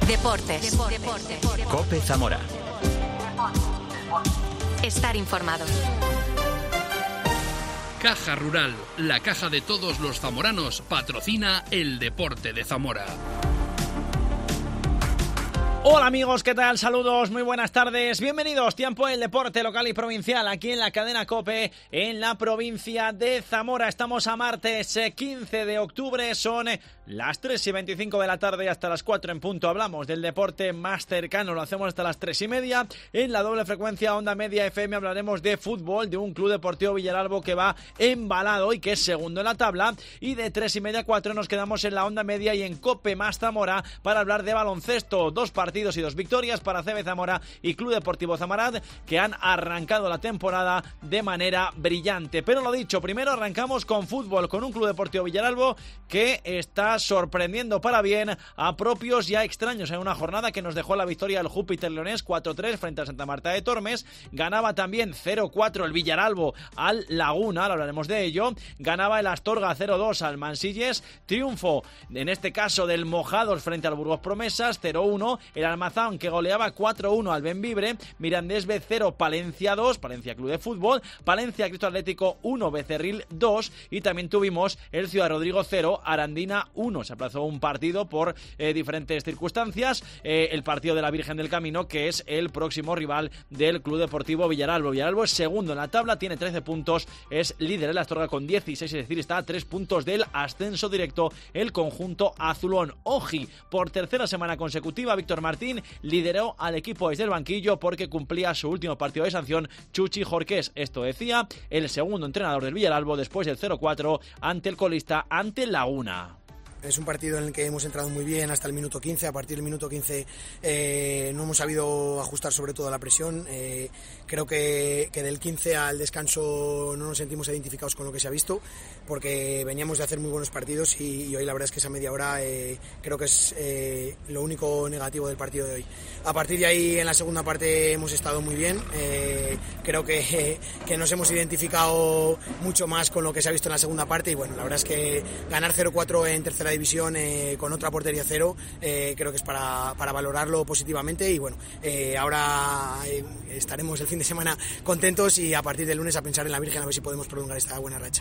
Deportes. COPE Zamora. Estar informado. Caja Rural, la caja de todos los zamoranos, patrocina el deporte de Zamora. Hola amigos, ¿qué tal? Saludos, muy buenas tardes, bienvenidos. Tiempo del deporte local y provincial aquí en la cadena COPE en la provincia de Zamora. Estamos a martes 15 de octubre, son las 3:25 de la tarde hasta las 4 en punto. Hablamos del deporte más cercano, lo hacemos hasta las 3:30. En la doble frecuencia Onda Media FM hablaremos de fútbol, de un Club Deportivo Villaralbo que va embalado y que es segundo en la tabla. Y de 3:30 a 4 nos quedamos en la Onda Media y en COPE más Zamora para hablar de baloncesto. Dos partidos y 2 victorias para CB Zamora y Club Deportivo Zamarat, que han arrancado la temporada de manera brillante. Pero lo dicho, primero arrancamos con fútbol, con un Club Deportivo Villaralbo que está sorprendiendo para bien a propios y a extraños en una jornada que nos dejó la victoria del Júpiter Leonés 4-3 frente a Santa Marta de Tormes. Ganaba también 0-4 el Villaralbo al Laguna, ahora hablaremos de ello. Ganaba el Astorga 0-2 al Mansilles. Triunfo, en este caso, del Mojados frente al Burgos Promesas 0-1. El Almazán, que goleaba 4-1 al Bembibre. Mirandés B 0, Palencia 2, Palencia Club de Fútbol. Palencia Cristo Atlético 1, Becerril 2. Y también tuvimos el Ciudad Rodrigo 0, Arandina 1. Se aplazó un partido por diferentes circunstancias. El partido de la Virgen del Camino, que es el próximo rival del Club Deportivo Villaralbo. Villaralbo es segundo en la tabla, tiene 13 puntos, es líder en la Astorga con 16, es decir, está a 3 puntos del ascenso directo el conjunto azulón. Oji, por tercera semana consecutiva, Víctor Martín lideró al equipo desde el banquillo porque cumplía su último partido de sanción Chuchi Jorqués. Esto decía el segundo entrenador del Villaralbo después del 0-4 ante el colista, ante Laguna. Es un partido en el que hemos entrado muy bien hasta el minuto 15. A partir del minuto 15 no hemos sabido ajustar sobre todo la presión. Creo que del 15 al descanso no nos sentimos identificados con lo que se ha visto, porque veníamos de hacer muy buenos partidos y hoy la verdad es que esa media hora creo que es lo único negativo del partido de hoy. A partir de ahí en la segunda parte hemos estado muy bien. Creo que nos hemos identificado mucho más con lo que se ha visto en la segunda parte y bueno, la verdad es que ganar 0-4 en tercera división con otra portería cero creo que es para valorarlo positivamente y bueno, ahora estaremos el fin de semana contentos y a partir del lunes a pensar en la Virgen a ver si podemos prolongar esta buena racha.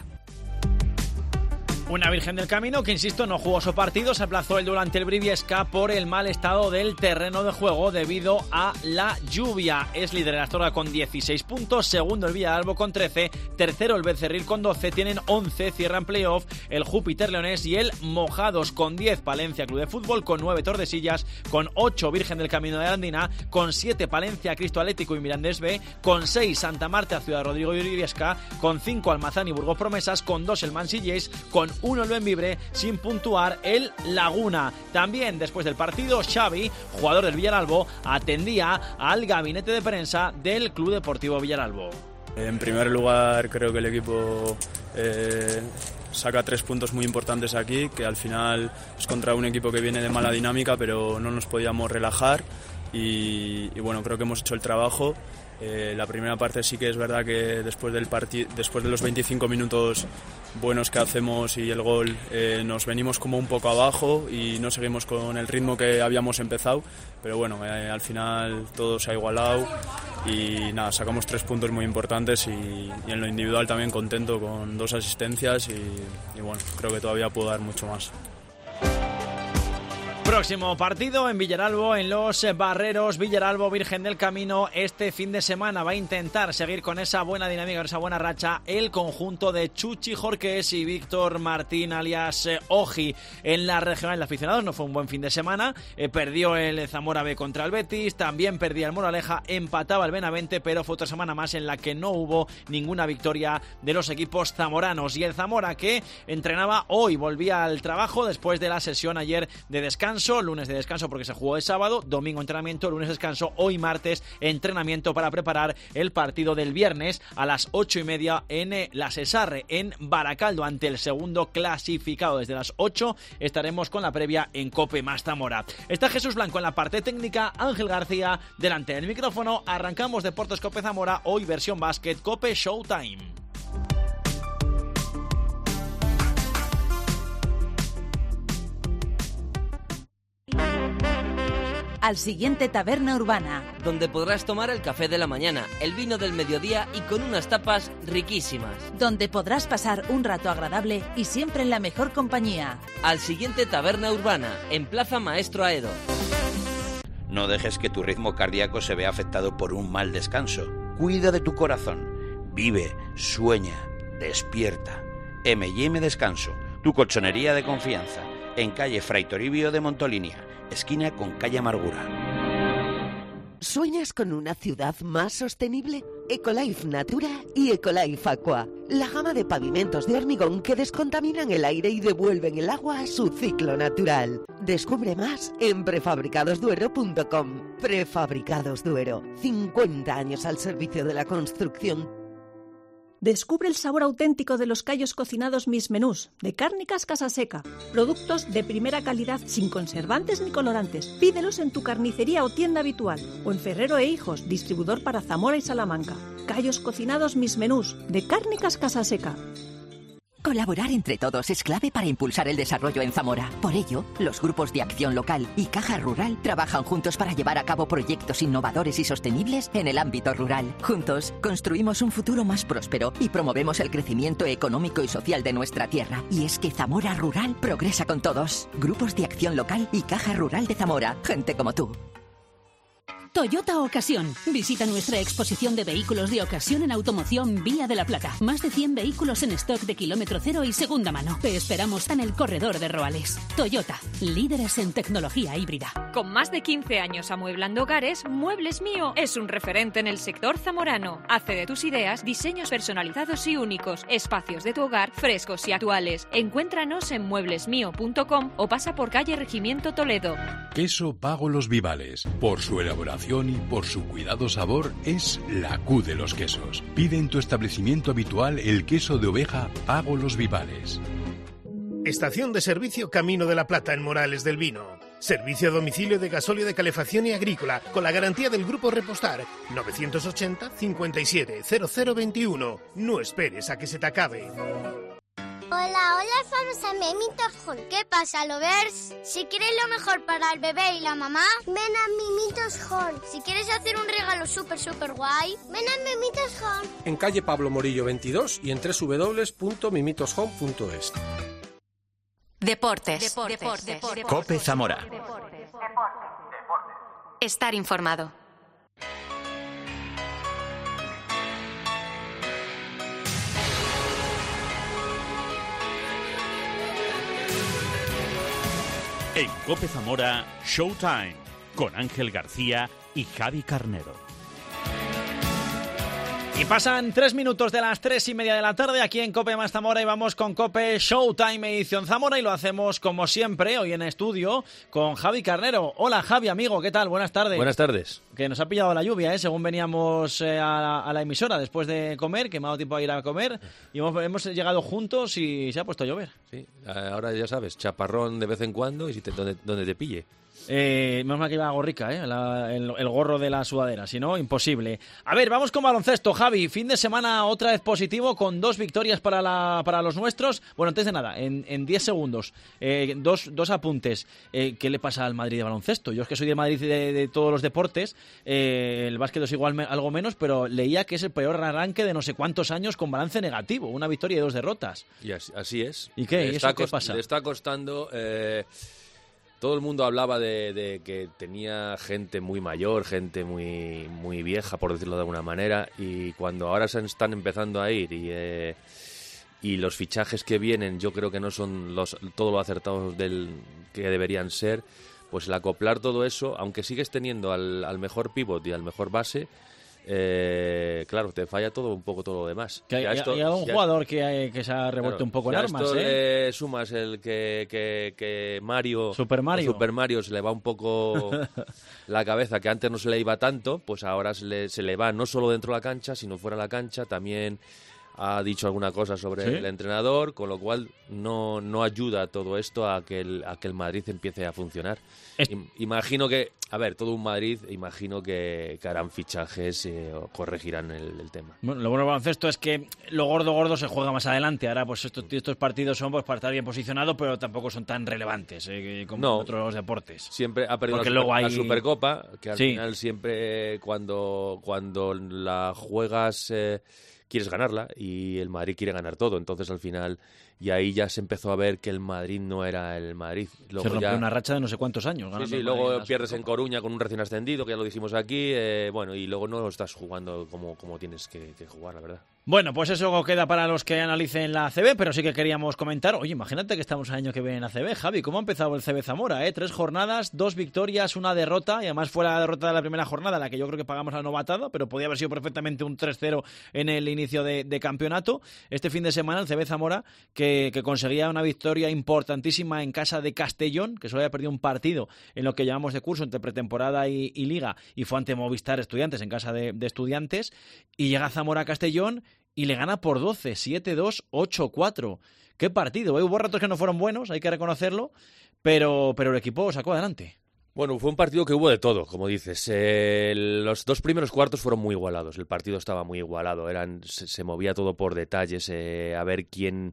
Una Virgen del Camino que, insisto, no jugó su partido, se aplazó el duelo ante el Briviesca por el mal estado del terreno de juego debido a la lluvia. Es líder en la Astorga con 16 puntos, segundo el Villaralbo con 13, tercero el Becerril con 12, tienen 11, cierran playoff el Júpiter Leonés y el Mojados con 10, Palencia Club de Fútbol con 9, Tordesillas con 8, Virgen del Camino de Arandina con 7, Palencia Cristo Atlético y Mirandés B con 6, Santa Marta Ciudad Rodrigo y Briviesca con 5, Almazán y Burgos Promesas con 2, el Mansilles con 1, el Bembibre, sin puntuar el Laguna. También después del partido, Xavi, jugador del Villaralbo, atendía al gabinete de prensa del Club Deportivo Villaralbo. En primer lugar, creo que el equipo saca 3 puntos muy importantes aquí, que al final es contra un equipo que viene de mala dinámica, pero no nos podíamos relajar y bueno, creo que hemos hecho el trabajo. La primera parte sí que es verdad que después de los 25 minutos buenos que hacemos y el gol nos venimos como un poco abajo y no seguimos con el ritmo que habíamos empezado, pero bueno, al final todo se ha igualado y nada, sacamos 3 puntos muy importantes y en lo individual también contento con 2 asistencias y bueno, creo que todavía puedo dar mucho más. Próximo partido en Villaralbo, en Los Barreros. Villaralbo, Virgen del Camino. Este fin de semana va a intentar seguir con esa buena dinámica, con esa buena racha, el conjunto de Chuchi Jorqués y Víctor Martín, alias Oji. En la regional de aficionados no fue un buen fin de semana. Perdió el Zamora B contra el Betis, también perdía el Moraleja, empataba el Benavente, pero fue otra semana más en la que no hubo ninguna victoria de los equipos zamoranos. Y el Zamora, que entrenaba hoy, volvía al trabajo después de la sesión ayer de descanso. Lunes de descanso porque se jugó el sábado, domingo entrenamiento, lunes descanso, hoy martes entrenamiento para preparar el partido del viernes a las 8:30 en la Cesarre, en Baracaldo, ante el segundo clasificado. Desde las 8 estaremos con la previa en COPE más Zamora. Está Jesús Blanco en la parte técnica, Ángel García delante del micrófono. Arrancamos Deportes COPE Zamora, hoy versión básquet COPE Showtime. Al Siguiente Taberna Urbana, donde podrás tomar el café de la mañana, el vino del mediodía y con unas tapas riquísimas. Donde podrás pasar un rato agradable y siempre en la mejor compañía. Al Siguiente Taberna Urbana, en Plaza Maestro Aedo. No dejes que tu ritmo cardíaco se vea afectado por un mal descanso. Cuida de tu corazón. Vive, sueña, despierta. M&M Descanso, tu colchonería de confianza. En calle Fray Toribio de Montolinia, esquina con calle Amargura. ¿Sueñas con una ciudad más sostenible? Ecolife Natura y Ecolife Aqua, la gama de pavimentos de hormigón que descontaminan el aire y devuelven el agua a su ciclo natural. Descubre más en prefabricadosduero.com. Prefabricados Duero, 50 años al servicio de la construcción. Descubre el sabor auténtico de los callos cocinados Mis Menús, de Cárnicas Casaseca. Productos de primera calidad sin conservantes ni colorantes. Pídelos en tu carnicería o tienda habitual. O en Ferrero e Hijos, distribuidor para Zamora y Salamanca. Callos cocinados Mis Menús, de Cárnicas Casaseca. Colaborar entre todos es clave para impulsar el desarrollo en Zamora. Por ello, los grupos de acción local y Caja Rural trabajan juntos para llevar a cabo proyectos innovadores y sostenibles en el ámbito rural. Juntos, construimos un futuro más próspero y promovemos el crecimiento económico y social de nuestra tierra. Y es que Zamora Rural progresa con todos. Grupos de acción local y Caja Rural de Zamora. Gente como tú. Toyota Ocasión. Visita nuestra exposición de vehículos de ocasión en Automoción Vía de la Plata. Más de 100 vehículos en stock de kilómetro cero y segunda mano. Te esperamos en el corredor de Roales. Toyota, líderes en tecnología híbrida. Con más de 15 años amueblando hogares, Muebles Mío es un referente en el sector zamorano. Hace de tus ideas diseños personalizados y únicos, espacios de tu hogar frescos y actuales. Encuéntranos en mueblesmio.com o pasa por calle Regimiento Toledo. Queso Pago Los Vivales. Por su elaboración y por su cuidado sabor, es la Q de los quesos. Pide en tu establecimiento habitual el queso de oveja Pago Los Vivales. Estación de servicio Camino de la Plata en Morales del Vino. Servicio a domicilio de gasóleo de calefacción y agrícola con la garantía del Grupo Repostar. 980 57 0021. No esperes a que se te acabe. Hola, vamos a Mimitos Hall. ¿Qué pasa, lovers? Si quieres lo mejor para el bebé y la mamá, ven a Mimitos Hall. Si quieres hacer un regalo súper guay, ven a Mimitos Hall. En calle Pablo Morillo 22 y en www.mimitoshome.es. Deportes. COPE Zamora. Estar informado. En COPE Zamora, Showtime, con Ángel García y Javi Carnero. Y pasan 3 minutos de las 3:30 de la tarde aquí en COPE más Zamora y vamos con COPE Showtime edición Zamora y lo hacemos como siempre hoy en estudio con Javi Carnero. Hola Javi, amigo, ¿qué tal? Buenas tardes. Buenas tardes. Que nos ha pillado la lluvia, según veníamos a la emisora después de comer, que me ha dado tiempo a ir a comer y hemos llegado juntos y se ha puesto a llover. Sí, ahora ya sabes, chaparrón de vez en cuando y si donde te pille. Menos mal que iba gorrica, el gorro de la sudadera, si no, imposible. A ver, vamos con baloncesto, Javi. Fin de semana otra vez positivo con 2 victorias para los nuestros. Bueno, antes de nada, en 10 segundos, dos apuntes. ¿Qué le pasa al Madrid de baloncesto? Yo es que soy de Madrid de todos los deportes. El básquet es igual algo menos, pero leía que es el peor arranque de no sé cuántos años con balance negativo. 1 victoria y 2 derrotas. Y así es. ¿Y qué? ¿Eso qué pasa? Le está costando... Todo el mundo hablaba de que tenía gente muy mayor, gente muy vieja, por decirlo de alguna manera, y cuando ahora se están empezando a ir y los fichajes que vienen yo creo que no son todo lo acertados que deberían ser, pues el acoplar todo eso, aunque sigues teniendo al mejor pívot y al mejor base, claro, te falla un poco todo lo demás. Hay algún jugador que se ha revuelto un poco en armas. Esto le sumas el que Mario, Super Mario se le va un poco la cabeza, que antes no se le iba tanto, pues ahora se le va no solo dentro de la cancha, sino fuera de la cancha. También ha dicho alguna cosa sobre el entrenador, con lo cual no ayuda todo esto a que el Madrid empiece a funcionar. Imagino que, a ver, todo un Madrid, imagino que harán fichajes o corregirán el tema. Bueno, lo bueno del baloncesto es que lo gordo se juega más adelante. Ahora, pues estos partidos son pues para estar bien posicionados, pero tampoco son tan relevantes como otros deportes. Siempre ha perdido la Supercopa, que al final siempre cuando la juegas quieres ganarla, y el Madrid quiere ganar todo. Entonces al final, y ahí ya se empezó a ver que el Madrid no era el Madrid. Luego se rompió una racha de no sé cuántos años. Sí, luego pierdes en Coruña con un recién ascendido, que ya lo dijimos aquí, y luego no estás jugando como tienes que jugar, la verdad. Bueno, pues eso queda para los que analicen la ACB, pero sí que queríamos comentar. Oye, imagínate que estamos el año que viene en ACB, Javi. ¿Cómo ha empezado el CB Zamora? 3 jornadas, 2 victorias, 1 derrota, y además fue la derrota de la primera jornada, la que yo creo que pagamos la novatada, pero podía haber sido perfectamente un 3-0 en el inicio de campeonato. Este fin de semana el CB Zamora, que conseguía una victoria importantísima en casa de Castellón, que solo había perdido un partido en lo que llamamos de curso entre pretemporada y liga, y fue ante Movistar Estudiantes en casa de Estudiantes, y llega Zamora a Castellón y le gana por 12, 7-2, 8-4. ¡Qué partido! Hubo ratos que no fueron buenos, hay que reconocerlo, pero el equipo sacó adelante. Bueno, fue un partido que hubo de todo, como dices. Los 2 primeros cuartos fueron muy igualados. El partido estaba muy igualado. Se movía todo por detalles, a ver quién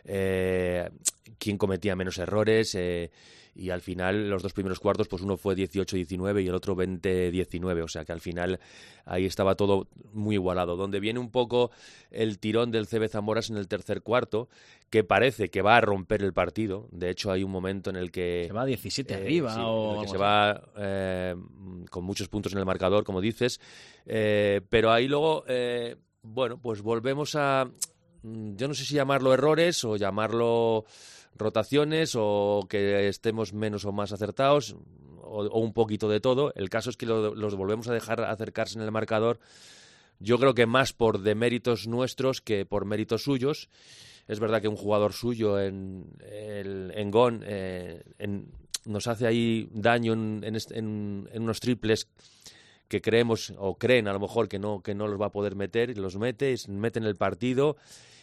cometía menos errores. Y al final, los 2 primeros cuartos, pues uno fue 18-19 y el otro 20-19. O sea que al final ahí estaba todo muy igualado. Donde viene un poco el tirón del CB Zamora es en el tercer cuarto, que parece que va a romper el partido. De hecho, hay un momento en el que se va 17 arriba. Sí, en el que se va con muchos puntos en el marcador, como dices. Pero ahí luego, pues volvemos a... Yo no sé si llamarlo errores o llamarlo rotaciones, o que estemos menos o más acertados, o un poquito de todo. El caso es que los volvemos a dejar acercarse en el marcador, yo creo que más por deméritos nuestros que por méritos suyos. Es verdad que un jugador suyo en Gon nos hace ahí daño en unos triples que creemos o creen a lo mejor que no los va a poder meter, y los mete en el partido,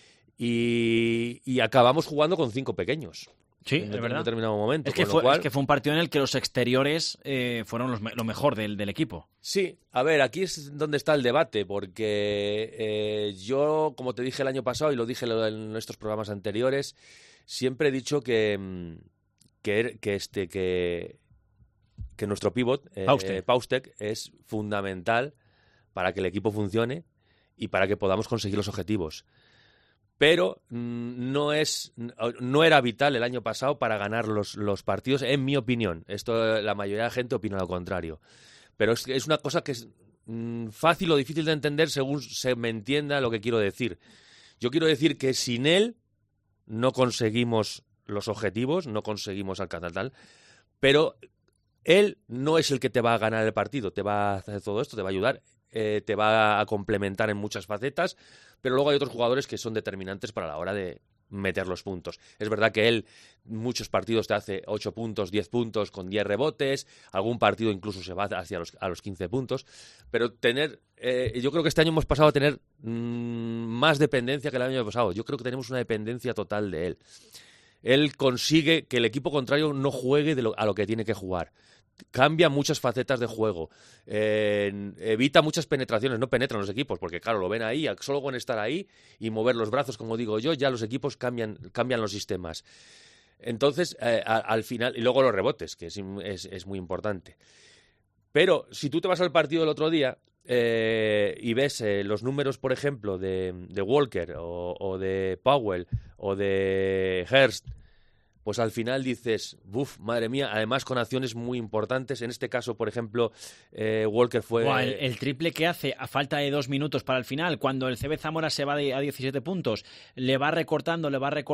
y acabamos jugando con 5 pequeños. Sí, es verdad. En un determinado momento. Es que fue un partido en el que los exteriores fueron lo mejor del equipo. Sí, a ver, aquí es donde está el debate, porque yo, como te dije el año pasado y lo dije en nuestros programas anteriores, siempre he dicho que nuestro pivot, Paustek, es fundamental para que el equipo funcione y para que podamos conseguir los objetivos. Pero no era vital el año pasado para ganar los partidos, en mi opinión. Esto, la mayoría de la gente opina lo contrario. Pero es una cosa que es fácil o difícil de entender según se me entienda lo que quiero decir. Yo quiero decir que sin él no conseguimos los objetivos, no conseguimos alcanzar tal, pero él no es el que te va a ganar el partido, te va a hacer todo esto, te va a ayudar, te va a complementar en muchas facetas, pero luego hay otros jugadores que son determinantes para la hora de meter los puntos. Es verdad que él muchos partidos te hace 8 puntos, 10 puntos con 10 rebotes, algún partido incluso se va hacia los 15 puntos, pero yo creo que este año hemos pasado a tener más dependencia que el año pasado. Yo creo que tenemos una dependencia total de él. Él consigue que el equipo contrario no juegue a lo que tiene que jugar. Cambia muchas facetas de juego, evita muchas penetraciones, no penetran los equipos, porque claro, lo ven ahí, solo con estar ahí y mover los brazos, como digo yo, ya los equipos cambian los sistemas. Entonces, al final, y luego los rebotes, que es muy importante. Pero si tú te vas al partido del otro día y ves los números, por ejemplo, de Walker o de Powell o de Hurst, pues al final dices, madre mía, además con acciones muy importantes. En este caso, por ejemplo, Walker fue... El triple que hace a falta de 2 minutos para el final, cuando el CB Zamora se va a 17 puntos, le va recortando,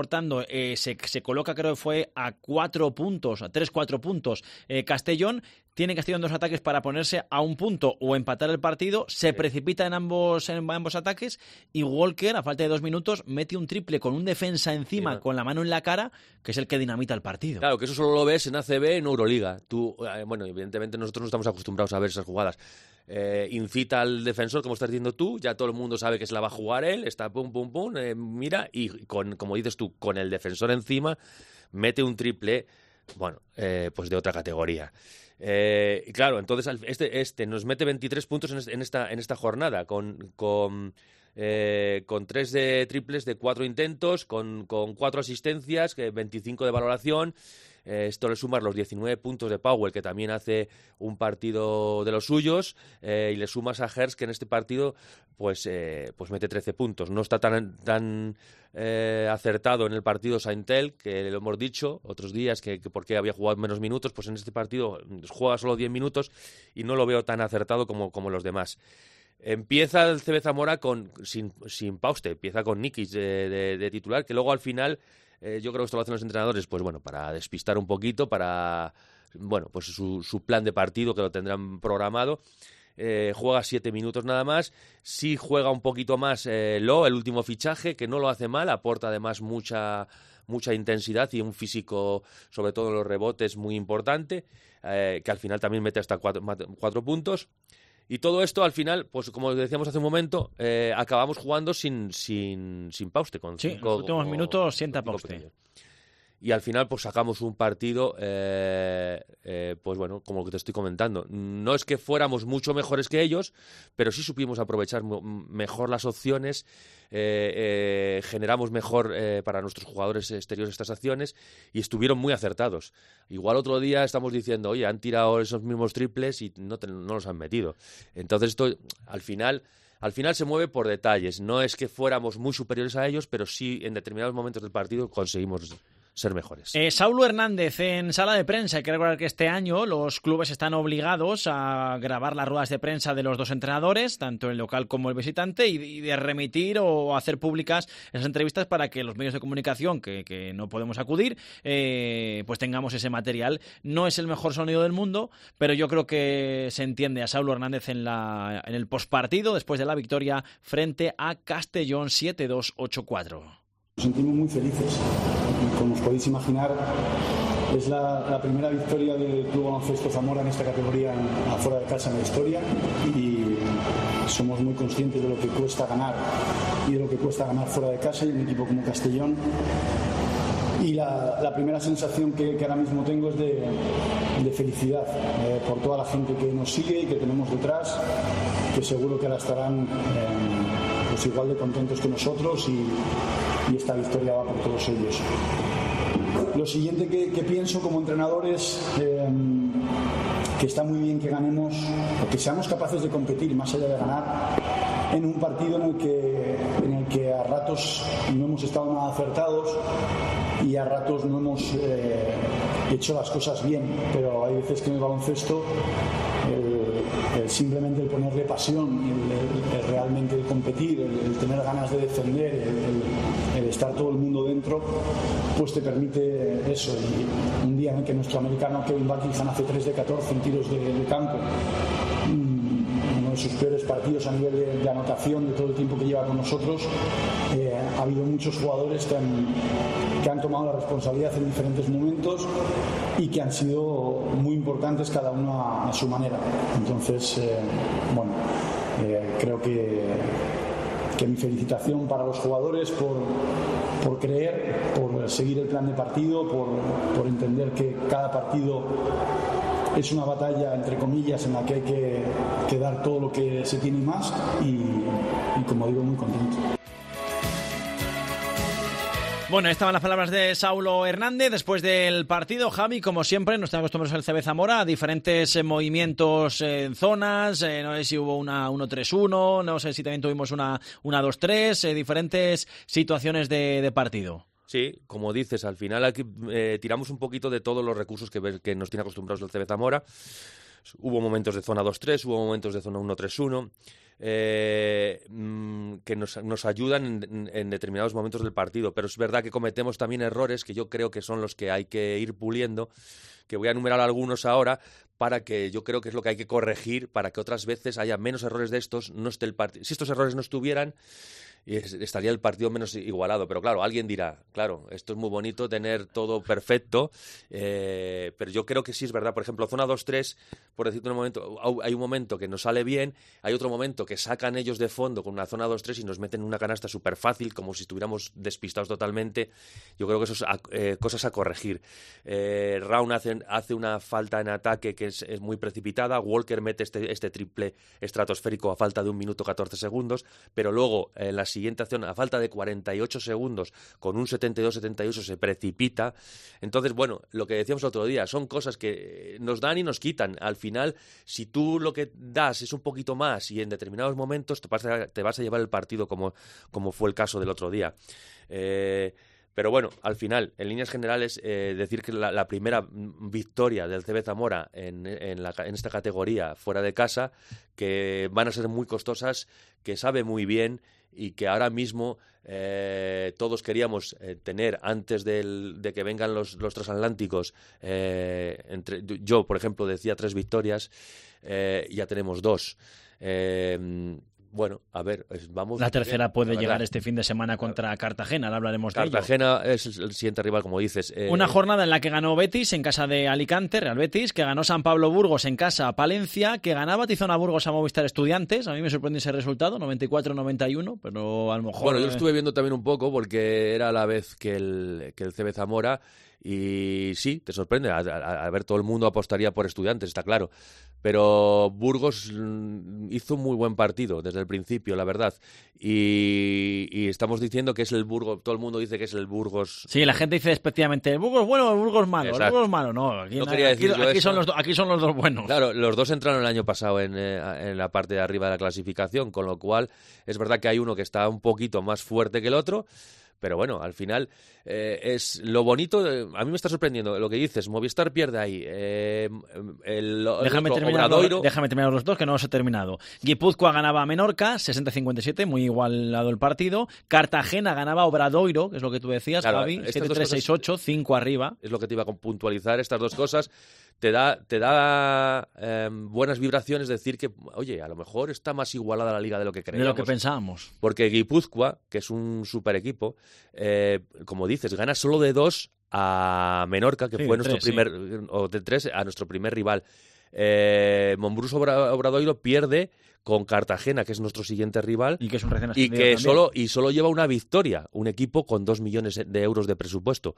se coloca, creo que fue a 4 puntos, a 3-4 puntos. Castellón tiene Castellón 2 ataques para ponerse a 1 punto o empatar el partido, se precipita en ambos ataques, y Walker, a falta de 2 minutos, mete un triple con un defensa encima, con la mano en la cara, que es el que dinamita el partido. Claro, que eso solo lo ves en ACB, en Euroliga. Evidentemente nosotros no estamos acostumbrados a ver esas jugadas. incita al defensor, como estás diciendo tú, ya todo el mundo sabe que se la va a jugar él, está pum, pum, pum, mira, y como dices tú, con el defensor encima, mete un triple, bueno, pues de otra categoría. Y claro, entonces este nos mete 23 puntos en esta jornada, con 3 de triples de 4 intentos, con 4 asistencias, 25 de valoración. Esto le sumas los 19 puntos de Powell, que también hace un partido de los suyos, y le sumas a Hertz, que en este partido pues mete 13 puntos. No está tan acertado en el partido Saintel, que lo hemos dicho otros días, que porque había jugado menos minutos, pues en este partido juega solo 10 minutos y no lo veo tan acertado como los demás. Empieza el CB Zamora sin Pauste, empieza con Nikic de titular, que luego al final... yo creo que esto lo hacen los entrenadores, pues bueno, para despistar un poquito, para, bueno, pues su plan de partido que lo tendrán programado. Juega 7 minutos nada más. Sí juega un poquito más el último fichaje, que no lo hace mal, aporta además mucha intensidad y un físico, sobre todo en los rebotes, muy importante, que al final también mete hasta 4 puntos. Y todo esto, al final, pues como decíamos hace un momento, acabamos jugando sin Pauste. Sí, los últimos minutos sienta Pauste. Y al final, pues sacamos un partido, pues bueno, como lo que te estoy comentando. No es que fuéramos mucho mejores que ellos, pero sí supimos aprovechar mejor las opciones, generamos mejor para nuestros jugadores exteriores estas acciones y estuvieron muy acertados. Igual otro día estamos diciendo, oye, han tirado esos mismos triples y no los han metido. Entonces esto, al final se mueve por detalles. No es que fuéramos muy superiores a ellos, pero sí en determinados momentos del partido conseguimos ser mejores. Saulo Hernández en sala de prensa. Hay que recordar que este año los clubes están obligados a grabar las ruedas de prensa de los dos entrenadores, tanto el local como el visitante, y de remitir o hacer públicas esas entrevistas para que los medios de comunicación que no podemos acudir, pues tengamos ese material. No es el mejor sonido del mundo, pero yo creo que se entiende a Saulo Hernández en el postpartido después de la victoria frente a Castellón 7-2-8-4. Nos sentimos muy felices. Como os podéis imaginar, es la primera victoria del Club Baloncesto Zamora en esta categoría afuera de casa en la historia, y somos muy conscientes de lo que cuesta ganar y de lo que cuesta ganar fuera de casa, y un equipo como Castellón. Y la primera sensación que ahora mismo tengo es de felicidad por toda la gente que nos sigue y que tenemos detrás, que seguro que ahora estarán pues igual de contentos que nosotros, y esta victoria va por todos ellos. Lo siguiente que pienso como entrenador es que está muy bien que ganemos, o que seamos capaces de competir más allá de ganar, en un partido en el que a ratos no hemos estado nada acertados y a ratos no hemos hecho las cosas bien, pero hay veces que en el baloncesto simplemente el ponerle pasión, el realmente competir, el tener ganas de defender, el estar todo el mundo dentro, pues te permite eso. Y un día en el que nuestro americano Kevin Buckingham hace 3 de 14 en tiros de campo, uno de sus peores partidos a nivel de anotación de todo el tiempo que lleva con nosotros, ha habido muchos jugadores que han tomado la responsabilidad en diferentes momentos y que han sido muy importantes, cada uno a su manera. Entonces, creo que mi felicitación para los jugadores por creer, por seguir el plan de partido, por entender que cada partido es una batalla, entre comillas, en la que hay que dar todo lo que se tiene y más, y como digo, muy contento. Bueno, estaban las palabras de Saulo Hernández después del partido. Javi, como siempre, nos estamos acostumbrados al CB Zamora, diferentes movimientos en zonas, no sé si hubo una 1-3-1, no sé si también tuvimos una 2-3, diferentes situaciones de partido. Sí, como dices, al final aquí tiramos un poquito de todos los recursos que nos tiene acostumbrados el CB Zamora. Hubo momentos de zona 2-3, hubo momentos de zona 1-3-1. que nos ayudan en determinados momentos del partido, pero es verdad que cometemos también errores que yo creo que son los que hay que ir puliendo, que voy a enumerar algunos ahora, para que yo creo que es lo que hay que corregir, para que otras veces haya menos errores de estos, no esté el partido. Si estos errores no estuvieran, estaría el partido menos igualado, pero claro, alguien dirá, claro, esto es muy bonito tener todo perfecto, pero yo creo que sí es verdad. Por ejemplo, zona 2-3, por decirte un momento, hay un momento que nos sale bien, hay otro momento que sacan ellos de fondo con una zona 2-3 y nos meten en una canasta súper fácil, como si estuviéramos despistados totalmente. Yo creo que eso es cosas a corregir. Raun hace una falta en ataque que es muy precipitada, Walker mete este triple estratosférico a falta de 1 minuto 14 segundos, pero luego en la siguiente acción, a falta de 48 segundos, con un 72-78 se precipita. Entonces, bueno, lo que decíamos el otro día, son cosas que nos dan y nos quitan. Al final, si tú lo que das es un poquito más y en determinados momentos te vas a llevar el partido como fue el caso del otro día. Pero bueno, al final, en líneas generales, decir que la primera victoria del CB Zamora en esta categoría fuera de casa, que van a ser muy costosas, que sabe muy bien y que ahora mismo todos queríamos tener antes de que vengan los transatlánticos. Yo, por ejemplo, decía 3 victorias, ya tenemos 2. Bueno, a ver, vamos... La tercera puede llegar este fin de semana contra Cartagena, ahora hablaremos de ello. Cartagena es el siguiente rival, como dices. Una jornada en la que ganó Betis en casa de Alicante, Real Betis, que ganó San Pablo Burgos en casa a Palencia, que ganaba Tizona Burgos a Movistar Estudiantes. A mí me sorprende ese resultado, 94-91, pero a lo mejor... Bueno, yo lo estuve viendo también un poco porque era a la vez que el CB Zamora y sí, te sorprende. A ver, todo el mundo apostaría por Estudiantes, está claro. Pero Burgos hizo un muy buen partido desde el principio, la verdad. Y estamos diciendo que es el Burgos, todo el mundo dice que es el Burgos. Sí, la gente dice despectivamente, el Burgos bueno o el Burgos malo. Exacto. El Burgos malo, no. Aquí son los dos buenos. Claro, los dos entraron el año pasado en la parte de arriba de la clasificación, con lo cual es verdad que hay uno que está un poquito más fuerte que el otro. Pero bueno, al final es lo bonito. A mí me está sorprendiendo lo que dices. Movistar pierde ahí. Déjame terminar los dos, que no os he terminado. Guipúzcoa ganaba a Menorca, 60-57, muy igualado el partido. Cartagena ganaba a Obradoiro, que es lo que tú decías, claro, Javi, 7-3-6-8, 5 arriba. Es lo que te iba a puntualizar, estas dos cosas. Te da buenas vibraciones decir que, oye, a lo mejor está más igualada la liga de lo que creíamos. De lo que pensábamos. Porque Guipúzcoa, que es un super equipo, como dices, gana solo de 2 a Menorca, que fue nuestro primer, o de 3 a nuestro primer rival. Mombrús Obradoiro pierde con Cartagena, que es nuestro siguiente rival, y que es un recién ascendido y solo lleva una victoria, un equipo con 2 millones de euros de presupuesto.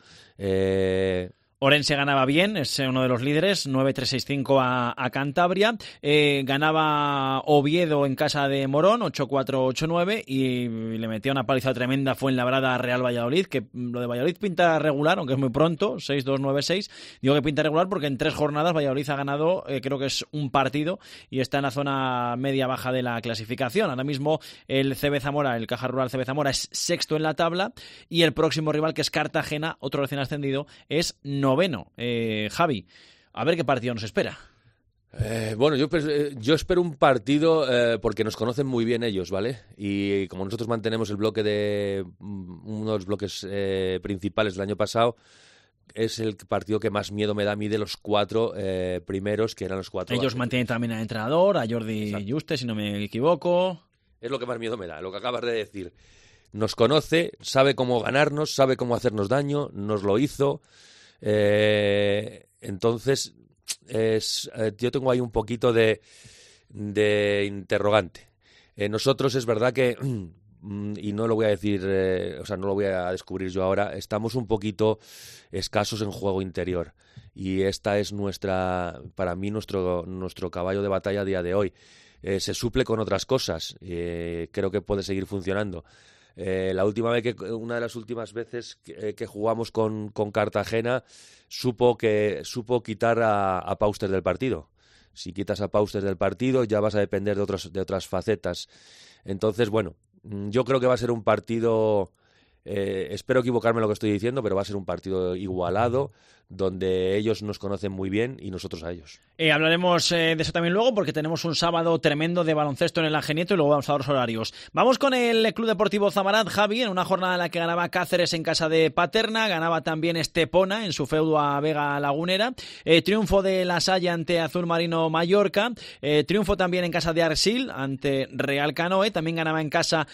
Orense ganaba bien, es uno de los líderes, 9-3-6-5 a Cantabria. Ganaba Oviedo en casa de Morón, 8-4-8-9, y le metía una paliza tremenda Fuenlabrada a Real Valladolid, que lo de Valladolid pinta regular, aunque es muy pronto, 6-2-9-6. Digo que pinta regular porque en 3 jornadas Valladolid ha ganado, creo que es un partido, y está en la zona media-baja de la clasificación. Ahora mismo el CB Zamora, el Caja Rural CB Zamora, es sexto en la tabla, y el próximo rival, que es Cartagena, otro recién ascendido, es noveno. Javi, a ver qué partido nos espera. Bueno, yo espero un partido porque nos conocen muy bien ellos, ¿vale? Y como nosotros mantenemos el bloque uno de los bloques principales del año pasado, es el partido que más miedo me da a mí de los 4 primeros, que eran los 4. Ellos mantienen también al entrenador, a Jordi Juste, si no me equivoco. Es lo que más miedo me da, lo que acabas de decir. Nos conoce, sabe cómo ganarnos, sabe cómo hacernos daño, nos lo hizo. Entonces yo tengo ahí un poquito de interrogante. Nosotros es verdad que, y no lo voy a decir, no lo voy a descubrir yo ahora, estamos un poquito escasos en juego interior, y esta es para mí nuestro caballo de batalla a día de hoy. Se suple con otras cosas, creo que puede seguir funcionando. Una de las últimas veces que jugamos con Cartagena supo quitar a Pauster del partido. Si quitas a Pauster del partido ya vas a depender de otras facetas. Entonces, bueno, yo creo que va a ser un partido, espero equivocarme en lo que estoy diciendo, pero va a ser un partido igualado, donde ellos nos conocen muy bien y nosotros a ellos. Hablaremos de eso también luego, porque tenemos un sábado tremendo de baloncesto en el Angenieto y luego vamos a los horarios. Vamos con el Club Deportivo Zamarat, Javi, en una jornada en la que ganaba Cáceres en casa de Paterna, ganaba también Estepona en su feudo a Vega Lagunera, triunfo de La Salle ante Azul Marino Mallorca, triunfo también en casa de Arsil ante Real Canoe, también ganaba en casa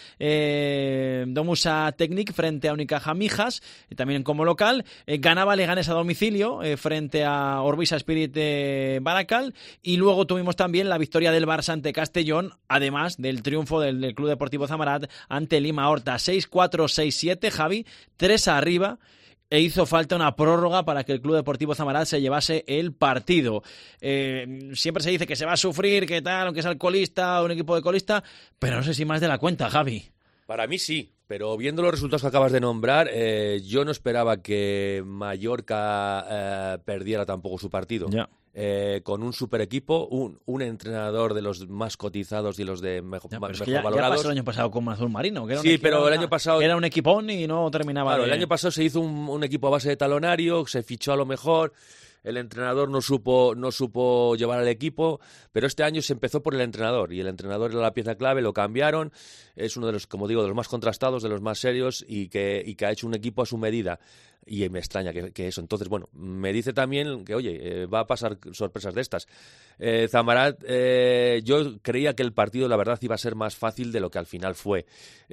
Domusa Technic frente a Unicaja Mijas, también como local, ganaba Leganés a domicilio frente a Orbisa Spirit de Baracal, y luego tuvimos también la victoria del Barça ante Castellón, además del triunfo del Club Deportivo Zamarat ante Lima Horta, 6-4, 6-7, Javi, 3 arriba, e hizo falta una prórroga para que el Club Deportivo Zamarat se llevase el partido. Siempre se dice que se va a sufrir, que tal, aunque es alcoholista, un equipo de colista, pero no sé si más de la cuenta, Javi. Para mí sí, pero viendo los resultados que acabas de nombrar, yo no esperaba que Mallorca perdiera tampoco su partido. Ya. Con un super equipo, un entrenador de los más cotizados y los de mejor valorados. Ya pasó el año pasado con Azul Marino. Que era el año pasado era un equipón y no terminaba. Claro, el año pasado se hizo un equipo a base de talonario, se fichó a lo mejor. El entrenador no supo llevar al equipo, pero este año se empezó por el entrenador, y el entrenador era la pieza clave, lo cambiaron, es uno de los, como digo, de los más contrastados, de los más serios, y que ha hecho un equipo a su medida, y me extraña que eso. Entonces, bueno, me dice también que, oye, va a pasar sorpresas de estas. Zamarat, yo creía que el partido, la verdad, iba a ser más fácil de lo que al final fue,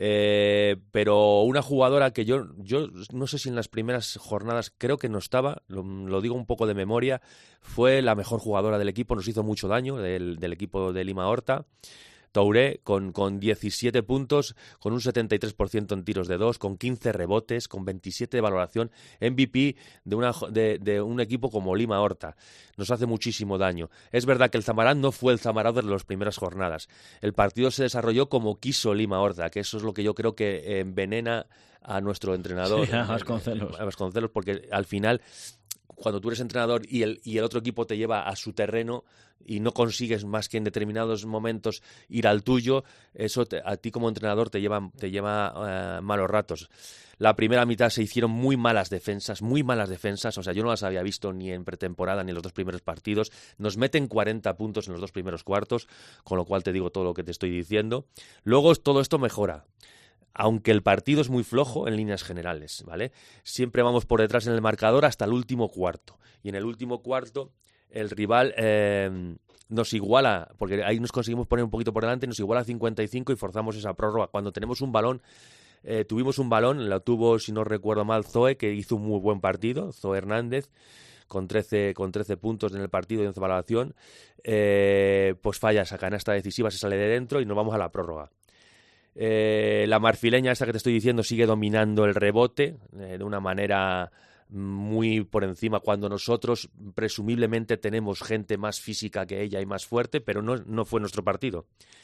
pero una jugadora que yo no sé si en las primeras jornadas, creo que no estaba, lo digo un poco de memoria, fue la mejor jugadora del equipo, nos hizo mucho daño, del equipo de Lima Horta. Touré con 17 puntos, con un 73% en tiros de 2, con 15 rebotes, con 27 de valoración, MVP de un equipo como Lima Horta. Nos hace muchísimo daño. Es verdad que el Zamarat no fue el Zamarat de las primeras jornadas. El partido se desarrolló como quiso Lima Horta, que eso es lo que yo creo que envenena a nuestro entrenador. Sí, a Vasconcelos. A Vasconcelos, porque al final, cuando tú eres entrenador y el otro equipo te lleva a su terreno y no consigues más que en determinados momentos ir al tuyo, eso a ti como entrenador te lleva malos ratos. La primera mitad se hicieron muy malas defensas, o sea, yo no las había visto ni en pretemporada ni en los dos primeros partidos. Nos meten 40 puntos en los dos primeros cuartos, con lo cual te digo todo lo que te estoy diciendo. Luego todo esto mejora, aunque el partido es muy flojo en líneas generales, ¿vale? Siempre vamos por detrás en el marcador hasta el último cuarto. Y en el último cuarto el rival nos iguala, porque ahí nos conseguimos poner un poquito por delante, nos iguala a 55 y forzamos esa prórroga. Cuando tenemos un balón, tuvimos un balón, lo tuvo, si no recuerdo mal, Zoe, que hizo un muy buen partido, Zoe Hernández, con 13 puntos en el partido de 11 valoración, pues falla esa canasta decisiva, se sale de dentro y nos vamos a la prórroga. La marfileña esta que te estoy diciendo sigue dominando el rebote de una manera muy por encima, cuando nosotros presumiblemente tenemos gente más física que ella y más fuerte, pero no fue nuestro partido.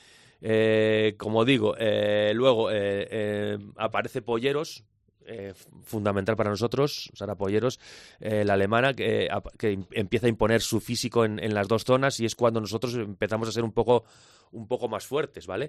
Como digo, luego aparece Polleros, fundamental para nosotros, Sara Polleros, la alemana, que empieza a imponer su físico en las dos zonas, y es cuando nosotros empezamos a ser un poco más fuertes, ¿vale?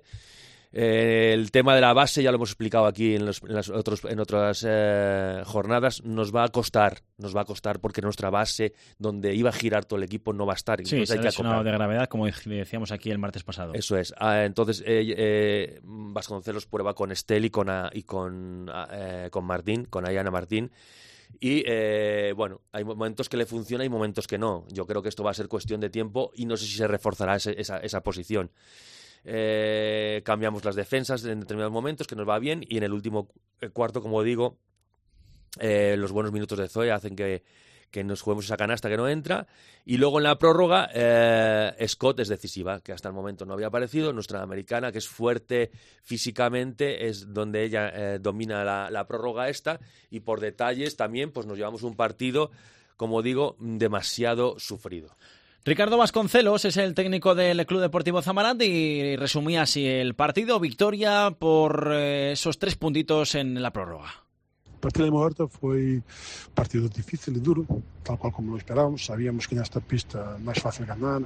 El tema de la base ya lo hemos explicado aquí en otras jornadas. Nos va a costar porque nuestra base, donde iba a girar todo el equipo, no va a estar. Sí, se ha lesionado de gravedad, como decíamos aquí el martes pasado. Eso es. Entonces Vasconcelos prueba con Estel y con Martín, con Ayana Martín. Y bueno, hay momentos que le funciona y momentos que no. Yo creo que esto va a ser cuestión de tiempo y no sé si se reforzará esa posición. Cambiamos las defensas en determinados momentos, que nos va bien, y en el último cuarto, como digo, los buenos minutos de Zoe hacen que nos juguemos esa canasta que no entra, y luego en la prórroga Scott es decisiva, que hasta el momento no había aparecido. Nuestra americana, que es fuerte físicamente, es donde ella domina la prórroga esta, y por detalles también pues nos llevamos un partido, como digo, demasiado sufrido. Ricardo Vasconcelos es el técnico del Club Deportivo Zamarat y resumía así el partido: victoria por esos 3 puntitos en la prórroga. El partido de Lima Horta fue un partido difícil y duro, tal cual como lo esperábamos. Sabíamos que en esta pista no es fácil ganar,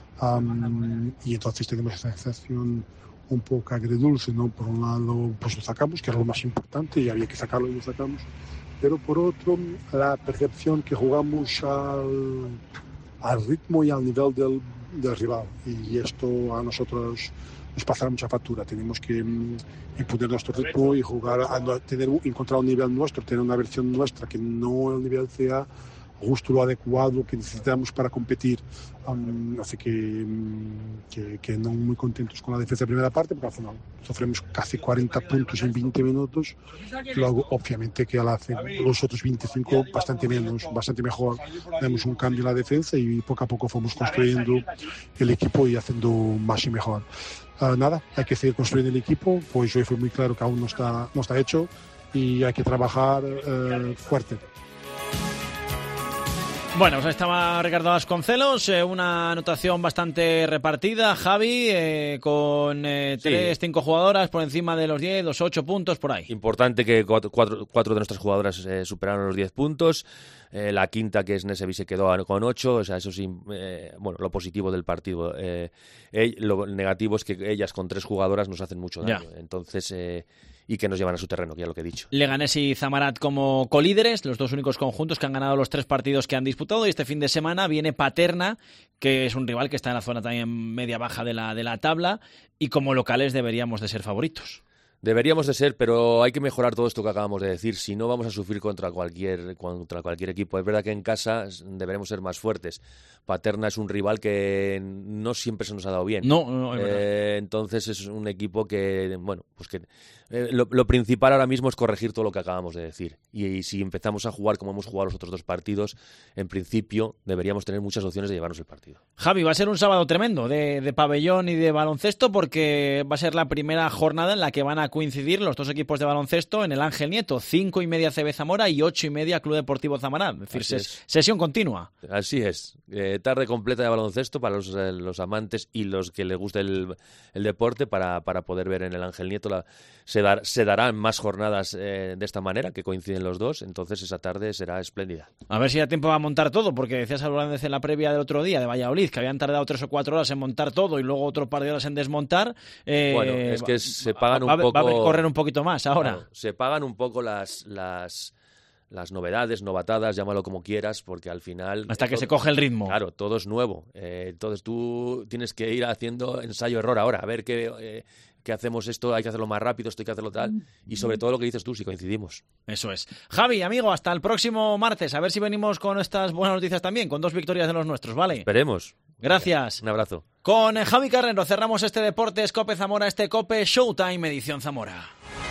y entonces tenemos esta sensación un poco agridulce, ¿no? Por un lado, pues lo sacamos, que era lo más importante, y había que sacarlo y lo sacamos. pero por otro, la percepción que jugamos al ritmo y al nivel del rival, y esto a nosotros nos pasará mucha factura. Tenemos que imponer nuestro ritmo y jugar, encontrar un nivel nuestro, tener una versión nuestra, que no el nivel sea justo lo adecuado que necesitamos para competir. Así que no muy contentos con la defensa de primera parte, porque al final sufrimos casi 40 puntos en 20 minutos. Luego, obviamente, que al hacer los otros 25 bastante mejor. Tenemos un cambio en la defensa y poco a poco fuimos construyendo el equipo y haciendo más y mejor. Nada, hay que seguir construyendo el equipo, pues hoy fue muy claro que aún no está hecho y hay que trabajar fuerte. Bueno, pues estaba Ricardo Vasconcelos, una anotación bastante repartida, Javi, con 3-5 jugadoras por encima de los 10, los 8 puntos, por ahí. Importante que cuatro de nuestras jugadoras superaron los 10 puntos. La quinta, que es Nesevi, se quedó con 8, o sea, eso sí, lo positivo del partido. Lo negativo es que ellas con 3 jugadoras nos hacen mucho daño. Entonces, y que nos llevan a su terreno, que ya lo que he dicho. Leganés y Zamarat como colíderes, los dos únicos conjuntos que han ganado los 3 partidos que han disputado, y este fin de semana viene Paterna, que es un rival que está en la zona también media-baja de la tabla, y como locales deberíamos de ser favoritos. Deberíamos de ser, pero hay que mejorar todo esto que acabamos de decir. Si no, vamos a sufrir contra cualquier equipo. Es verdad que en casa deberemos ser más fuertes. Paterna es un rival que no siempre se nos ha dado bien. No, es verdad. Entonces es un equipo que, lo principal ahora mismo es corregir todo lo que acabamos de decir. Y si empezamos a jugar como hemos jugado los otros 2 partidos, en principio deberíamos tener muchas opciones de llevarnos el partido. Javi, va a ser un sábado tremendo de pabellón y de baloncesto, porque va a ser la primera jornada en la que van a coincidir los 2 equipos de baloncesto en el Ángel Nieto, 5:30 CB Zamora y 8:30 Club Deportivo Zamarat. Es decir, sesión continua. Así es. Tarde completa de baloncesto para los amantes y los que les guste el deporte, para poder ver en el Ángel Nieto. Se darán más jornadas de esta manera, que coinciden los 2, entonces esa tarde será espléndida. A ver si da tiempo a montar todo, porque decías Hernández en la previa del otro día de Valladolid que habían tardado 3 o 4 horas en montar todo y luego otro par de horas en desmontar. Bueno, es que se pagan un poco... Va a haber que correr un poquito más ahora. Bueno, se pagan un poco las novedades, novatadas, llámalo como quieras, porque al final... Hasta que se coge el ritmo. Claro, todo es nuevo. Entonces tú tienes que ir haciendo ensayo-error ahora, a ver qué hacemos esto, hay que hacerlo más rápido, esto hay que hacerlo tal, y sobre todo lo que dices tú, si coincidimos. Eso es. Javi, amigo, hasta el próximo martes, a ver si venimos con estas buenas noticias también, con 2 victorias de los nuestros, ¿vale? Esperemos. Gracias. Un abrazo. Con Javi Carrero cerramos este Deportes Cope Zamora, este Cope Showtime edición Zamora.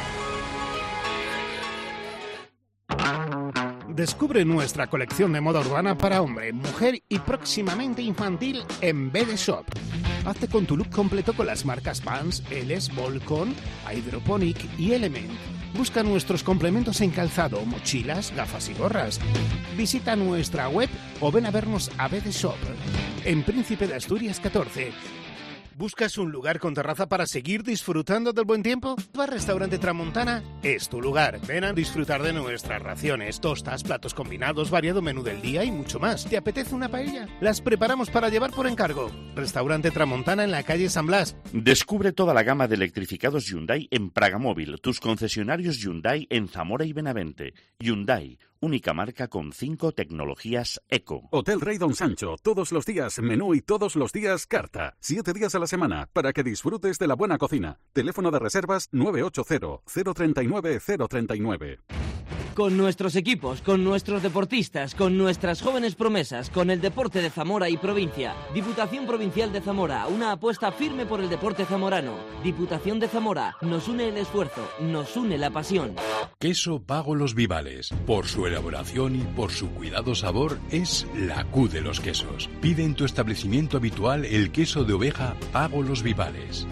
Descubre nuestra colección de moda urbana para hombre, mujer y próximamente infantil en BD Shop. Hazte con tu look completo con las marcas Vans, Eles, Volcom, Hydroponic y Element. Busca nuestros complementos en calzado, mochilas, gafas y gorras. Visita nuestra web o ven a vernos a BD Shop, en Príncipe de Asturias 14. ¿Buscas un lugar con terraza para seguir disfrutando del buen tiempo? Bar Restaurante Tramontana es tu lugar. Ven a disfrutar de nuestras raciones, tostas, platos combinados, variado menú del día y mucho más. ¿Te apetece una paella? Las preparamos para llevar por encargo. Restaurante Tramontana en la calle San Blas. Descubre toda la gama de electrificados Hyundai en Praga Móvil, tus concesionarios Hyundai en Zamora y Benavente. Hyundai, única marca con 5 tecnologías eco. Hotel Rey Don Sancho, todos los días menú y todos los días carta. 7 días a la semana para que disfrutes de la buena cocina. Teléfono de reservas 980-039-039. Con nuestros equipos, con nuestros deportistas, con nuestras jóvenes promesas, con el deporte de Zamora y provincia. Diputación Provincial de Zamora, una apuesta firme por el deporte zamorano. Diputación de Zamora, nos une el esfuerzo, nos une la pasión. Queso Pago Los Vivales. Por su elaboración y por su cuidado sabor, es la Q de los quesos. Pide en tu establecimiento habitual el queso de oveja Pago Los Vivales.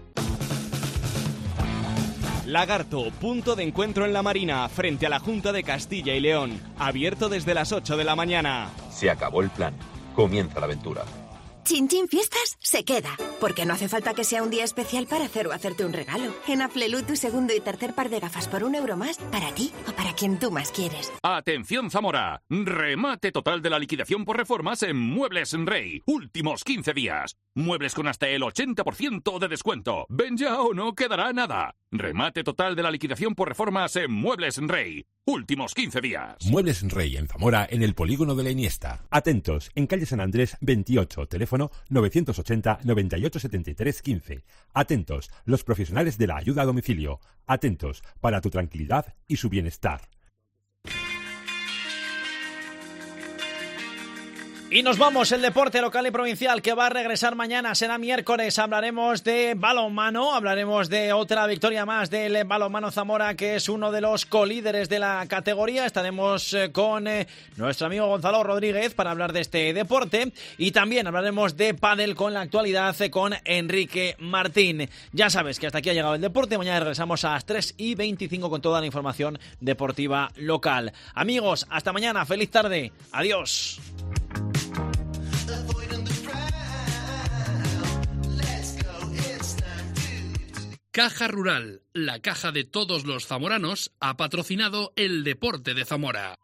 Lagarto, punto de encuentro en la Marina, frente a la Junta de Castilla y León. Abierto desde las 8 de la mañana. Se acabó el plan. Comienza la aventura. Chin Chin Fiestas se queda, porque no hace falta que sea un día especial para hacer o hacerte un regalo. En Aflelu, tu segundo y tercer par de gafas por €1 más, para ti o para quien tú más quieres. Atención Zamora, remate total de la liquidación por reformas en Muebles Rey. Últimos 15 días. Muebles con hasta el 80% de descuento. Ven ya o no quedará nada. Remate total de la liquidación por reformas en Muebles Rey. Últimos 15 días. Muebles Rey en Zamora, en el polígono de la Iniesta. Atentos, en calle San Andrés 28, teléfono 980 98 73 15. Atentos, los profesionales de la ayuda a domicilio. Atentos, para tu tranquilidad y su bienestar. Y nos vamos, el deporte local y provincial que va a regresar mañana, será miércoles, hablaremos de balonmano, hablaremos de otra victoria más del balonmano Zamora, que es uno de los colíderes de la categoría. Estaremos con nuestro amigo Gonzalo Rodríguez para hablar de este deporte y también hablaremos de pádel con la actualidad con Enrique Martín. Ya sabes que hasta aquí ha llegado el deporte, mañana regresamos a las 3:25 con toda la información deportiva local. Amigos, hasta mañana, feliz tarde, adiós. Caja Rural, la caja de todos los zamoranos, ha patrocinado el deporte de Zamora.